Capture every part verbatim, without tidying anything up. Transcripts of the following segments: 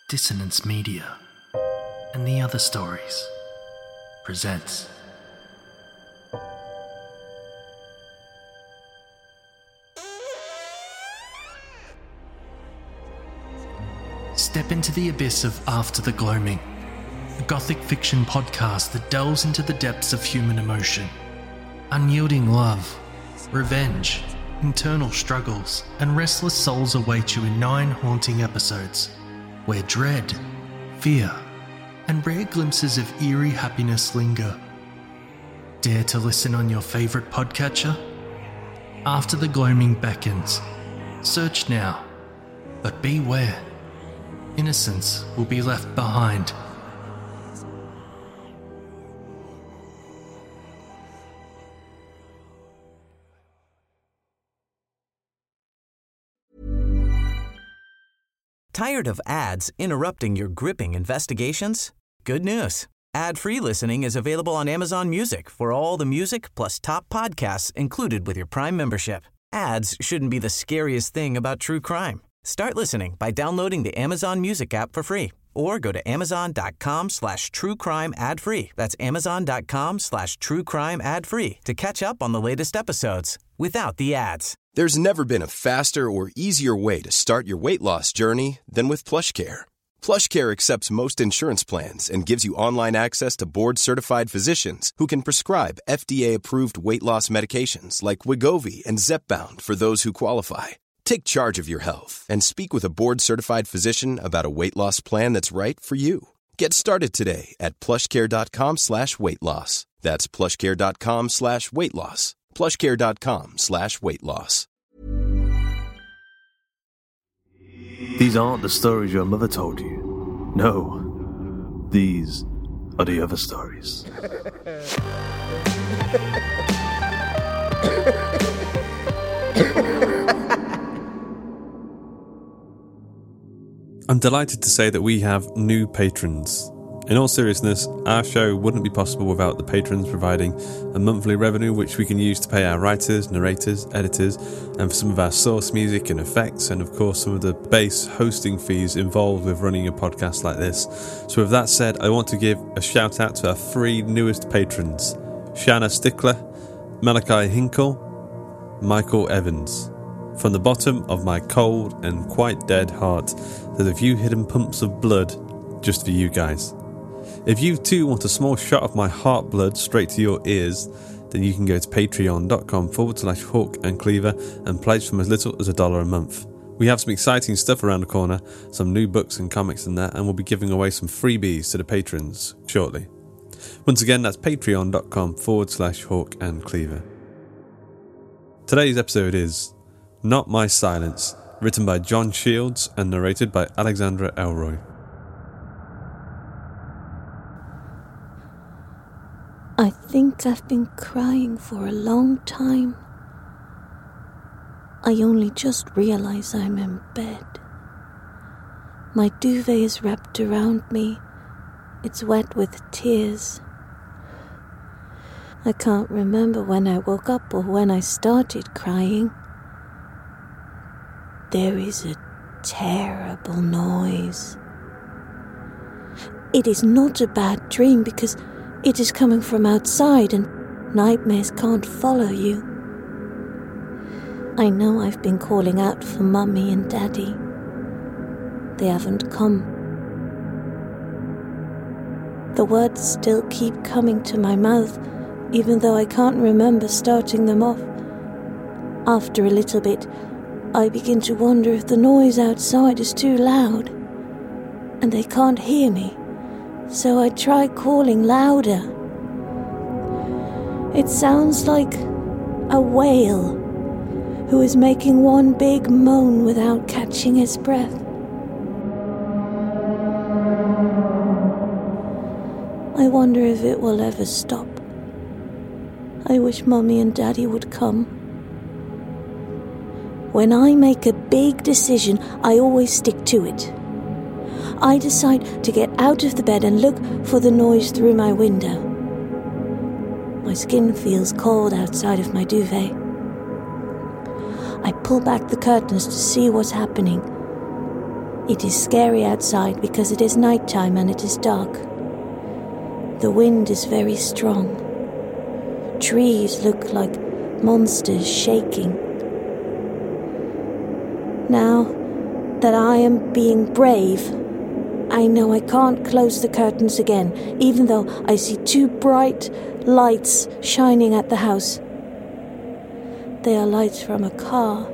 Dissonance Media and the Other Stories presents Step into the abyss of After the Gloaming, a gothic fiction podcast that delves into the depths of human emotion, unyielding love, revenge, internal struggles, and restless souls await you in nine haunting episodes, where dread, fear, and rare glimpses of eerie happiness linger. Dare to listen on your favourite podcatcher? After the Gloaming beckons. Search now, but beware. Innocence will be left behind. Tired of ads interrupting your gripping investigations? Good news. Ad-free listening is available on Amazon Music for all the music plus top podcasts included with your Prime membership. Ads shouldn't be the scariest thing about true crime. Start listening by downloading the Amazon Music app for free or go to amazon.com slash true crime ad free. That's amazon.com slash true crime ad free to catch up on the latest episodes without the ads. There's never been a faster or easier way to start your weight loss journey than with PlushCare. PlushCare accepts most insurance plans and gives you online access to board-certified physicians who can prescribe F D A-approved weight loss medications like Wegovy and Zepbound for those who qualify. Take charge of your health and speak with a board-certified physician about a weight loss plan that's right for you. Get started today at plushcare.com slash weight loss. That's plushcare.com slash weight loss. plushcare.com slash weight loss. These aren't the stories your mother told you. No, these are the other stories. I'm delighted to say that we have new patrons. In all seriousness, our show wouldn't be possible without the patrons providing a monthly revenue which we can use to pay our writers, narrators, editors, and for some of our source music and effects, and of course some of the base hosting fees involved with running a podcast like this. So with that said, I want to give a shout out to our three newest patrons: Shanna Stickler, Malachi Hinkle, Michael Evans. From the bottom of my cold and quite dead heart, there's a few hidden pumps of blood just for you guys. If you too want a small shot of my heart blood straight to your ears, then you can go to patreon.com forward slash Hawk and Cleaver and pledge from as little as a dollar a month. We have some exciting stuff around the corner, some new books and comics and that, and we'll be giving away some freebies to the patrons shortly. Once again, that's patreon.com forward slash Hawk and Cleaver. Today's episode is Not My Silence, written by John Shields and narrated by Alexandra Elroy. I think I've been crying for a long time. I only just realize I'm in bed. My duvet is wrapped around me. It's wet with tears. I can't remember when I woke up or when I started crying. There is a terrible noise. It is not a bad dream because it is coming from outside and nightmares can't follow you. I know I've been calling out for Mummy and Daddy. They haven't come. The words still keep coming to my mouth, even though I can't remember starting them off. After a little bit, I begin to wonder if the noise outside is too loud, and they can't hear me. So I try calling louder. It sounds like a whale who is making one big moan without catching his breath. I wonder if it will ever stop. I wish Mummy and Daddy would come. When I make a big decision, I always stick to it. I decide to get out of the bed and look for the noise through my window. My skin feels cold outside of my duvet. I pull back the curtains to see what's happening. It is scary outside because it is nighttime and it is dark. The wind is very strong. Trees look like monsters shaking. Now that I am being brave, I know I can't close the curtains again, even though I see two bright lights shining at the house. They are lights from a car.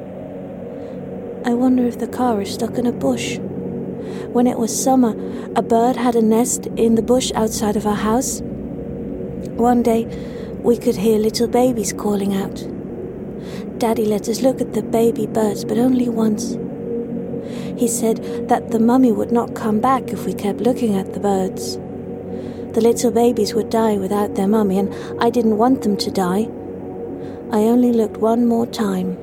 I wonder if the car is stuck in a bush. When it was summer, a bird had a nest in the bush outside of our house. One day, we could hear little babies calling out. Daddy let us look at the baby birds, but only once. He said that the mummy would not come back if we kept looking at the birds. The little babies would die without their mummy, and I didn't want them to die. I only looked one more time.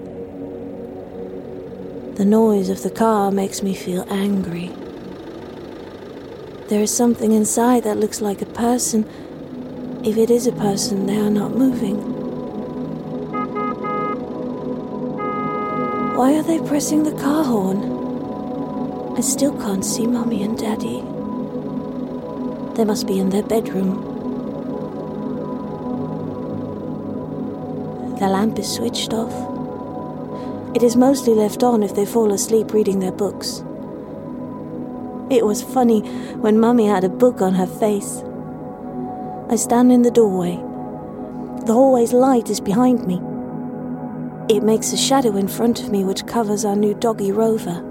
The noise of the car makes me feel angry. There is something inside that looks like a person. If it is a person, they are not moving. Why are they pressing the car horn? I still can't see Mummy and Daddy. They must be in their bedroom. The lamp is switched off. It is mostly left on if they fall asleep reading their books. It was funny when Mummy had a book on her face. I stand in the doorway. The hallway's light is behind me. It makes a shadow in front of me which covers our new doggy Rover.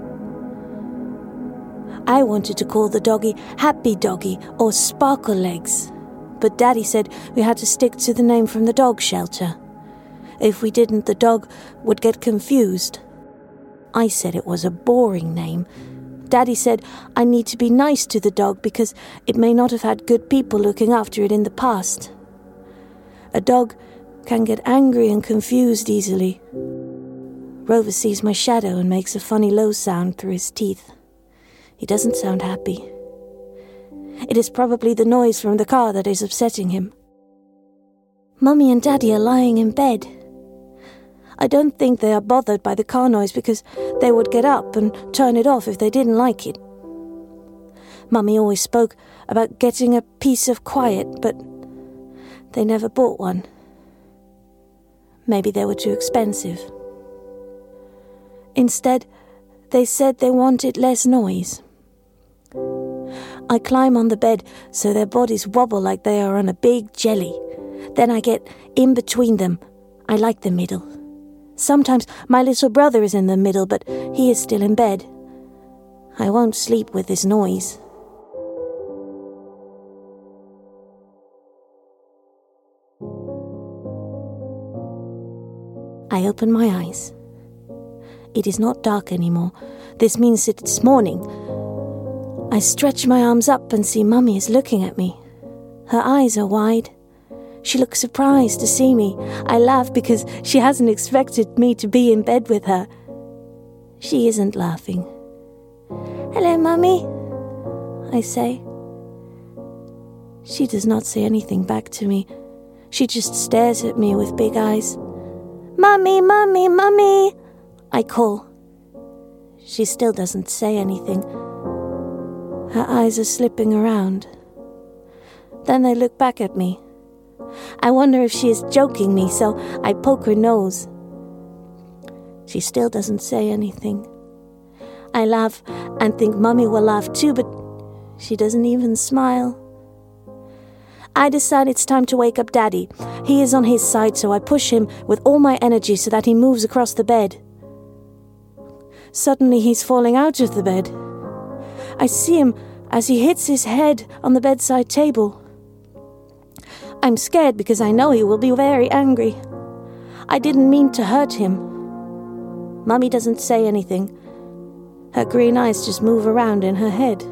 I wanted to call the doggy Happy Doggy or Sparkle Legs, but Daddy said we had to stick to the name from the dog shelter. If we didn't, the dog would get confused. I said it was a boring name. Daddy said I need to be nice to the dog because it may not have had good people looking after it in the past. A dog can get angry and confused easily. Rover sees my shadow and makes a funny low sound through his teeth. He doesn't sound happy. It is probably the noise from the car that is upsetting him. Mummy and Daddy are lying in bed. I don't think they are bothered by the car noise because they would get up and turn it off if they didn't like it. Mummy always spoke about getting a piece of quiet, but they never bought one. Maybe they were too expensive. Instead, they said they wanted less noise. I climb on the bed so their bodies wobble like they are on a big jelly. Then I get in between them. I like the middle. Sometimes my little brother is in the middle, but he is still in bed. I won't sleep with this noise. I open my eyes. It is not dark anymore. This means that it's morning. I stretch my arms up and see Mummy is looking at me. Her eyes are wide. She looks surprised to see me. I laugh because she hasn't expected me to be in bed with her. She isn't laughing. "Hello, Mummy," I say. She does not say anything back to me. She just stares at me with big eyes. "Mummy, Mummy, Mummy," I call. She still doesn't say anything. Her eyes are slipping around. Then they look back at me. I wonder if she is joking me, so I poke her nose. She still doesn't say anything. I laugh and think Mummy will laugh too, but she doesn't even smile. I decide it's time to wake up Daddy. He is on his side, so I push him with all my energy so that he moves across the bed. Suddenly he's falling out of the bed. I see him as he hits his head on the bedside table. I'm scared because I know he will be very angry. I didn't mean to hurt him. Mummy doesn't say anything. Her green eyes just move around in her head.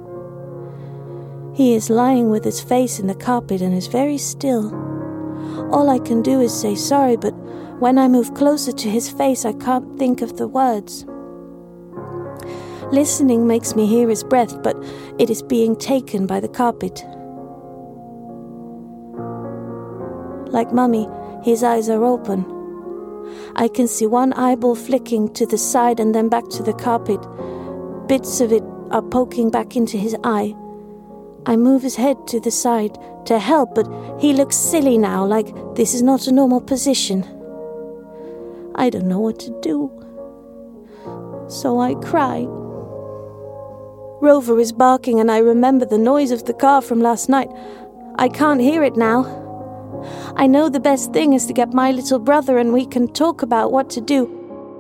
He is lying with his face in the carpet and is very still. All I can do is say sorry, but when I move closer to his face, I can't think of the words. Listening makes me hear his breath, but it is being taken by the carpet. Like Mummy, his eyes are open. I can see one eyeball flicking to the side and then back to the carpet, bits of it are poking back into his eye. I move his head to the side to help, but he looks silly now, like this is not a normal position. I don't know what to do. So I cry. Rover is barking and I remember the noise of the car from last night. I can't hear it now. I know the best thing is to get my little brother and we can talk about what to do.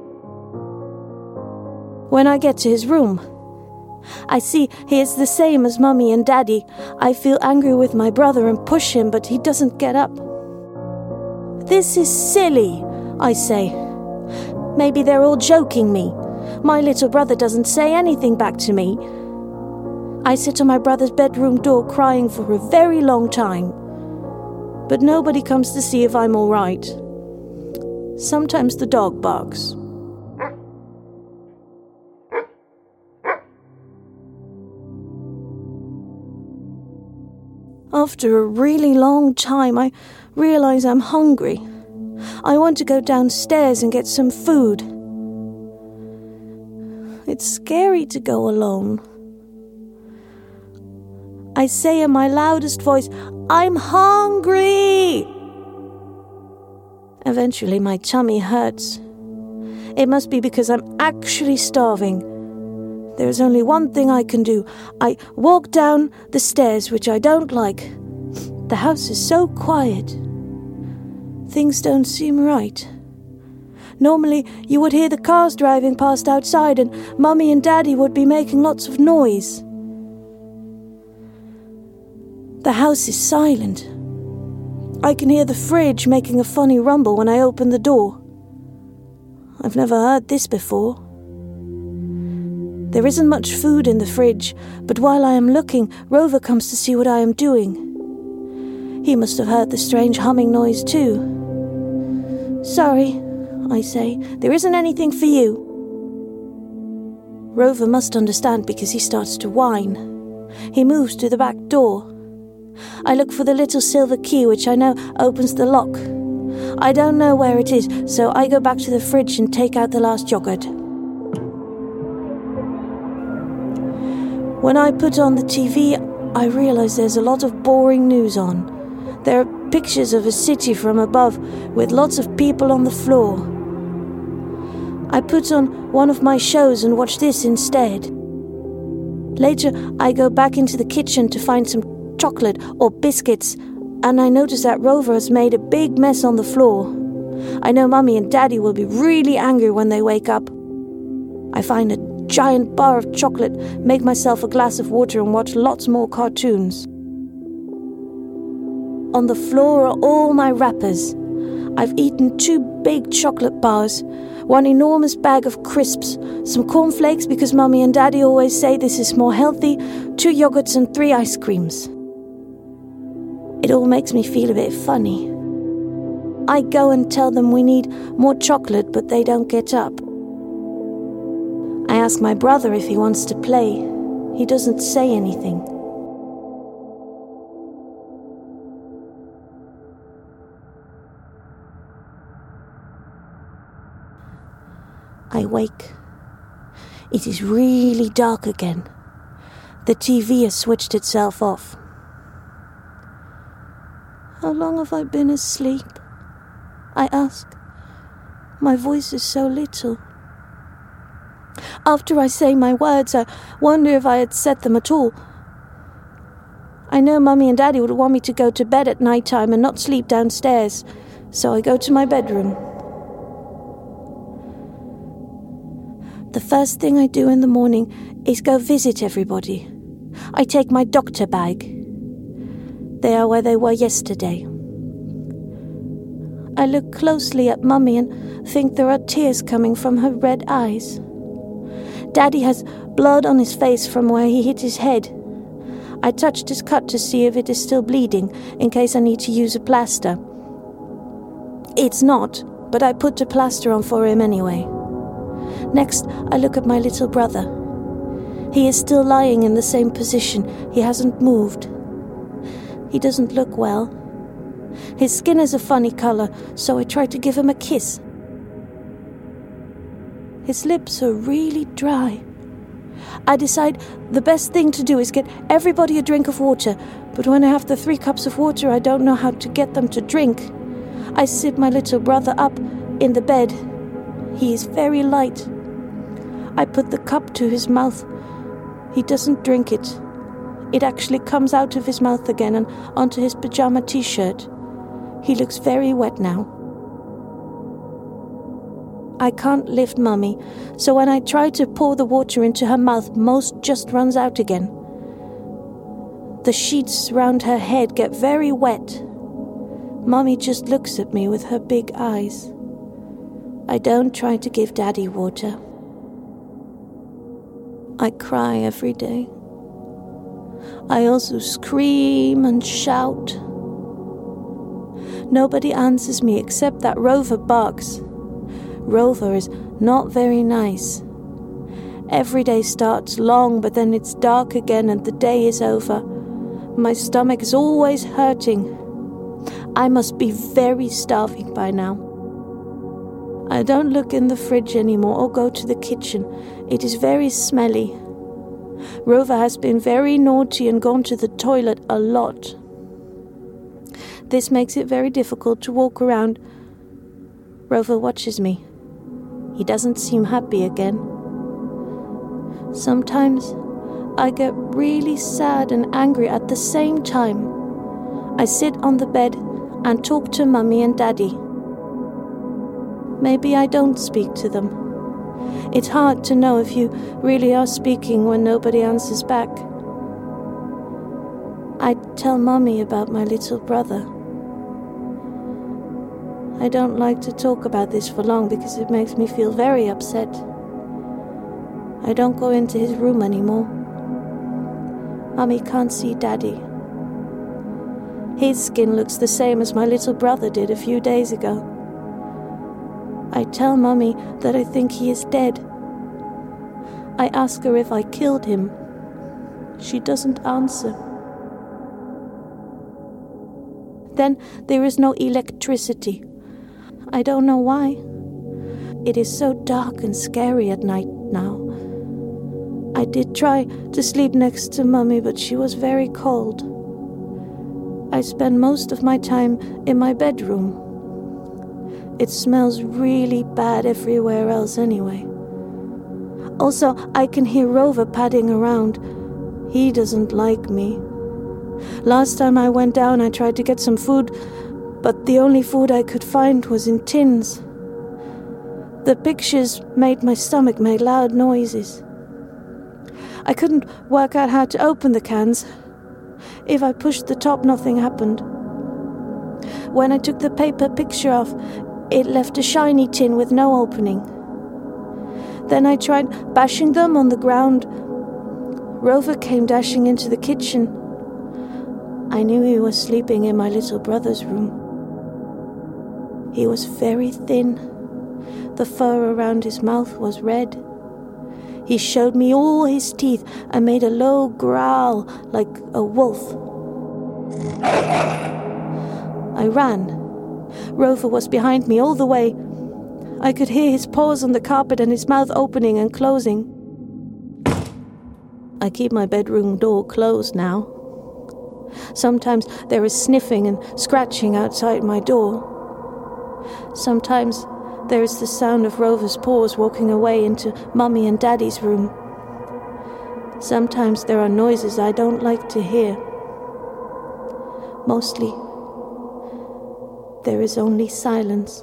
When I get to his room, I see he is the same as Mummy and Daddy. I feel angry with my brother and push him, but he doesn't get up. This is silly, I say. Maybe they're all joking me. My little brother doesn't say anything back to me. I sit on my brother's bedroom door crying for a very long time. But nobody comes to see if I'm all right. Sometimes the dog barks. After a really long time, I realize I'm hungry. I want to go downstairs and get some food. It's scary to go alone. I say in my loudest voice, "I'm hungry!" Eventually, my tummy hurts. It must be because I'm actually starving. There's only one thing I can do. I walk down the stairs, which I don't like. The house is so quiet. Things don't seem right. Normally, you would hear the cars driving past outside and Mummy and Daddy would be making lots of noise. The house is silent. I can hear the fridge making a funny rumble when I open the door. I've never heard this before. There isn't much food in the fridge, but while I am looking, Rover comes to see what I am doing. He must have heard the strange humming noise too. "Sorry," I say, "there isn't anything for you." Rover must understand because he starts to whine. He moves to the back door. I look for the little silver key which I know opens the lock. I don't know where it is, so I go back to the fridge and take out the last yogurt. When I put on the T V, I realize there's a lot of boring news on. There are pictures of a city from above with lots of people on the floor. I put on one of my shows and watch this instead. Later, I go back into the kitchen to find some chocolate or biscuits, and I notice that Rover has made a big mess on the floor. I know Mummy and Daddy will be really angry when they wake up. I find a giant bar of chocolate, make myself a glass of water and watch lots more cartoons. On the floor are all my wrappers. I've eaten two big chocolate bars, one enormous bag of crisps, some cornflakes because Mummy and Daddy always say this is more healthy, two yogurts and three ice creams. It all makes me feel a bit funny. I go and tell them we need more chocolate, but they don't get up. I ask my brother if he wants to play. He doesn't say anything. I wake. It is really dark again. The T V has switched itself off. How long have I been asleep? I ask. My voice is so little. After I say my words, I wonder if I had said them at all. I know Mummy and Daddy would want me to go to bed at night time and not sleep downstairs, so I go to my bedroom. The first thing I do in the morning is go visit everybody. I take my doctor bag. They are where they were yesterday. I look closely at Mummy and think there are tears coming from her red eyes. Daddy has blood on his face from where he hit his head. I touched his cut to see if it is still bleeding, in case I need to use a plaster. It's not, but I put a plaster on for him anyway. Next, I look at my little brother. He is still lying in the same position. He hasn't moved. He doesn't look well. His skin is a funny color, so I try to give him a kiss. His lips are really dry. I decide the best thing to do is get everybody a drink of water, but when I have the three cups of water, I don't know how to get them to drink. I sit my little brother up in the bed. He is very light. I put the cup to his mouth. He doesn't drink it. It actually comes out of his mouth again and onto his pajama t-shirt. He looks very wet now. I can't lift Mummy, so when I try to pour the water into her mouth, most just runs out again. The sheets round her head get very wet. Mummy just looks at me with her big eyes. I don't try to give Daddy water. I cry every day. I also scream and shout. Nobody answers me except that Rover barks. Rover is not very nice. Every day starts long, but then it's dark again and the day is over. My stomach is always hurting. I must be very starving by now. I don't look in the fridge anymore or go to the kitchen. It is very smelly. Rover has been very naughty and gone to the toilet a lot. This makes it very difficult to walk around. Rover watches me. He doesn't seem happy again. Sometimes I get really sad and angry at the same time. I sit on the bed and talk to Mummy and Daddy. Maybe I don't speak to them. It's hard to know if you really are speaking when nobody answers back. I tell Mummy about my little brother. I don't like to talk about this for long because it makes me feel very upset. I don't go into his room anymore. Mummy can't see Daddy. His skin looks the same as my little brother did a few days ago. I tell Mummy that I think he is dead. I ask her if I killed him. She doesn't answer. Then there is no electricity. I don't know why. It is so dark and scary at night now. I did try to sleep next to Mummy, but she was very cold. I spend most of my time in my bedroom. It smells really bad everywhere else anyway. Also, I can hear Rover padding around. He doesn't like me. Last time I went down, I tried to get some food, but the only food I could find was in tins. The pictures made my stomach make loud noises. I couldn't work out how to open the cans. If I pushed the top, nothing happened. When I took the paper picture off, it left a shiny tin with no opening. Then I tried bashing them on the ground. Rover came dashing into the kitchen. I knew he was sleeping in my little brother's room. He was very thin. The fur around his mouth was red. He showed me all his teeth and made a low growl like a wolf. I ran. Rover was behind me all the way. I could hear his paws on the carpet and his mouth opening and closing. I keep my bedroom door closed now. Sometimes there is sniffing and scratching outside my door. Sometimes there is the sound of Rover's paws walking away into Mummy and Daddy's room. Sometimes there are noises I don't like to hear. Mostly, there is only silence.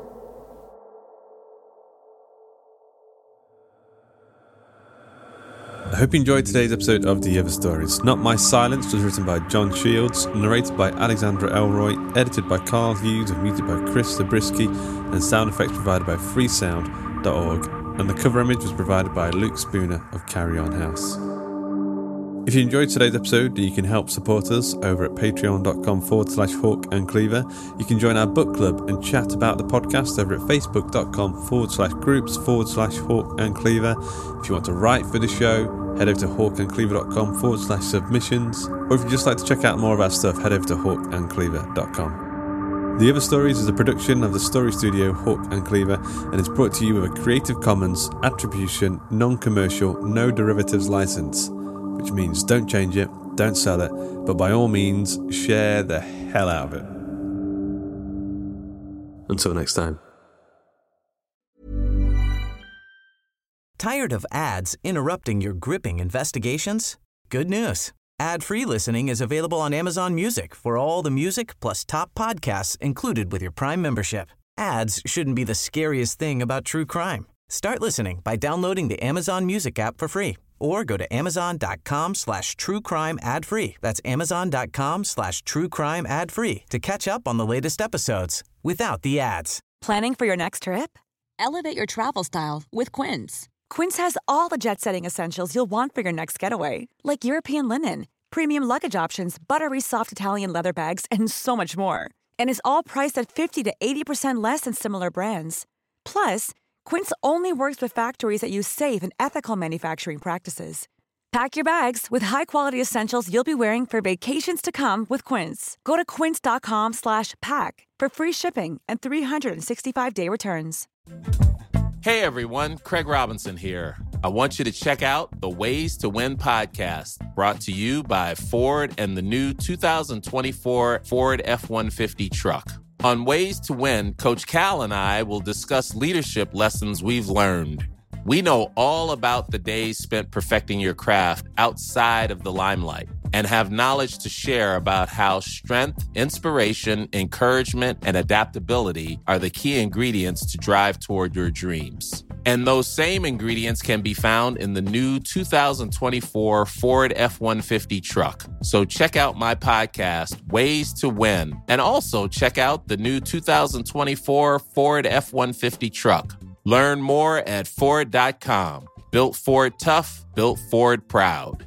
I hope you enjoyed today's episode of The Other Stories. Not My Silence was written by John Shields, narrated by Alexandra Elroy, edited by Carl Hughes, and music by Chris Zabriskie, and sound effects provided by freesound dot org. And the cover image was provided by Luke Spooner of Carry On House. If you enjoyed today's episode, you can help support us over at patreon.com forward slash Hawk and Cleaver. You can join our book club and chat about the podcast over at facebook.com forward slash groups forward slash Hawk and Cleaver. If you want to write for the show, head over to hawkandcleaver.com forward slash submissions. Or if you'd just like to check out more of our stuff, head over to hawkandcleaver dot com. The Other Stories is a production of the Story Studio Hook and Cleaver and is brought to you with a Creative Commons Attribution, Non-Commercial, No Derivatives license, which means don't change it, don't sell it, but by all means, share the hell out of it. Until next time. Tired of ads interrupting your gripping investigations? Good news. Ad-free listening is available on Amazon Music for all the music plus top podcasts included with your Prime membership. Ads shouldn't be the scariest thing about true crime. Start listening by downloading the Amazon Music app for free or go to amazon.com slash true crime ad free. That's amazon.com slash true crime ad free to catch up on the latest episodes without the ads. Planning for your next trip? Elevate your travel style with Quince. Quince has all the jet-setting essentials you'll want for your next getaway, like European linen, premium luggage options, buttery soft Italian leather bags, and so much more. And is all priced at fifty to eighty percent less than similar brands. Plus, Quince only works with factories that use safe and ethical manufacturing practices. Pack your bags with high-quality essentials you'll be wearing for vacations to come with Quince. Go to quince.com slash pack for free shipping and three sixty-five day returns. Hey everyone, Craig Robinson here. I want you to check out the Ways to Win podcast, brought to you by Ford and the new two thousand twenty-four Ford F one fifty truck. On Ways to Win, Coach Cal and I will discuss leadership lessons we've learned. We know all about the days spent perfecting your craft outside of the limelight and have knowledge to share about how strength, inspiration, encouragement, and adaptability are the key ingredients to drive toward your dreams. And those same ingredients can be found in the new two thousand twenty-four Ford F one fifty truck. So check out my podcast, Ways to Win, and also check out the new two thousand twenty-four Ford F one fifty truck. Learn more at Ford dot com. Built Ford tough, built Ford proud.